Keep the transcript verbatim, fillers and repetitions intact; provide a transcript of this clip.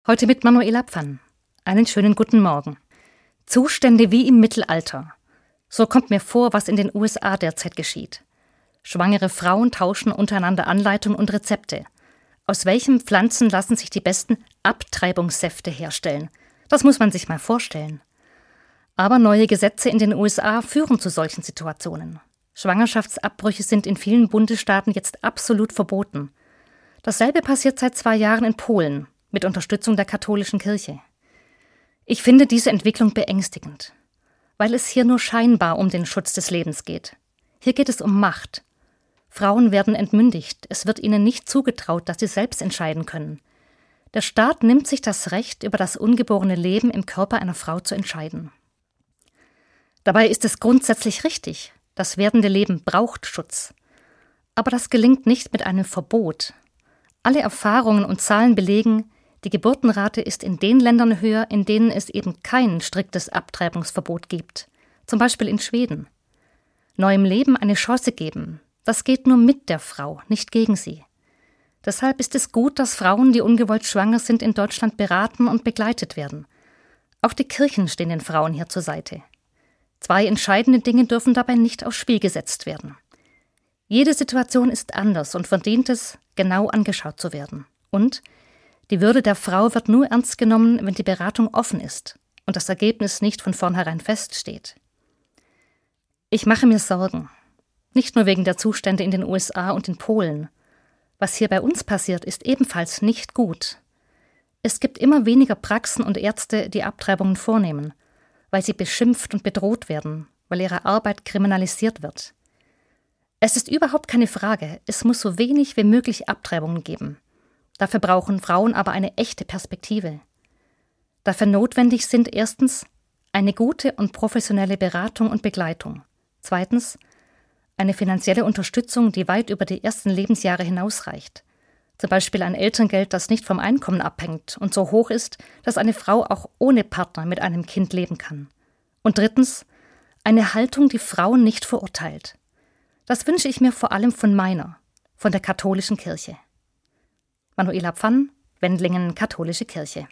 Heute mit Manuela Pfann. Einen schönen guten Morgen. Zustände wie im Mittelalter. So kommt mir vor, was in den U S A derzeit geschieht. Schwangere Frauen tauschen untereinander Anleitungen und Rezepte. Aus welchen Pflanzen lassen sich die besten Abtreibungssäfte herstellen? Das muss man sich mal vorstellen. Aber neue Gesetze in den U S A führen zu solchen Situationen. Schwangerschaftsabbrüche sind in vielen Bundesstaaten jetzt absolut verboten. Dasselbe passiert seit zwei Jahren in Polen, mit Unterstützung der katholischen Kirche. Ich finde diese Entwicklung beängstigend, weil es hier nur scheinbar um den Schutz des Lebens geht. Hier geht es um Macht. Frauen werden entmündigt, es wird ihnen nicht zugetraut, dass sie selbst entscheiden können. Der Staat nimmt sich das Recht, über das ungeborene Leben im Körper einer Frau zu entscheiden. Dabei ist es grundsätzlich richtig, das werdende Leben braucht Schutz. Aber das gelingt nicht mit einem Verbot. Alle Erfahrungen und Zahlen belegen, die Geburtenrate ist in den Ländern höher, in denen es eben kein striktes Abtreibungsverbot gibt, zum Beispiel in Schweden. Neuem Leben eine Chance geben, das geht nur mit der Frau, nicht gegen sie. Deshalb ist es gut, dass Frauen, die ungewollt schwanger sind, in Deutschland beraten und begleitet werden. Auch die Kirchen stehen den Frauen hier zur Seite. Zwei entscheidende Dinge dürfen dabei nicht aufs Spiel gesetzt werden. Jede Situation ist anders und verdient es, genau angeschaut zu werden. Und die Würde der Frau wird nur ernst genommen, wenn die Beratung offen ist und das Ergebnis nicht von vornherein feststeht. Ich mache mir Sorgen. Nicht nur wegen der Zustände in den U S A und in Polen. Was hier bei uns passiert, ist ebenfalls nicht gut. Es gibt immer weniger Praxen und Ärzte, die Abtreibungen vornehmen, weil sie beschimpft und bedroht werden, weil ihre Arbeit kriminalisiert wird. Es ist überhaupt keine Frage, es muss so wenig wie möglich Abtreibungen geben. Dafür brauchen Frauen aber eine echte Perspektive. Dafür notwendig sind erstens eine gute und professionelle Beratung und Begleitung. Zweitens eine finanzielle Unterstützung, die weit über die ersten Lebensjahre hinausreicht. Zum Beispiel ein Elterngeld, das nicht vom Einkommen abhängt und so hoch ist, dass eine Frau auch ohne Partner mit einem Kind leben kann. Und drittens eine Haltung, die Frauen nicht verurteilt. Das wünsche ich mir vor allem von meiner, von der katholischen Kirche. Manuela Pfann, Wendlingen, Katholische Kirche.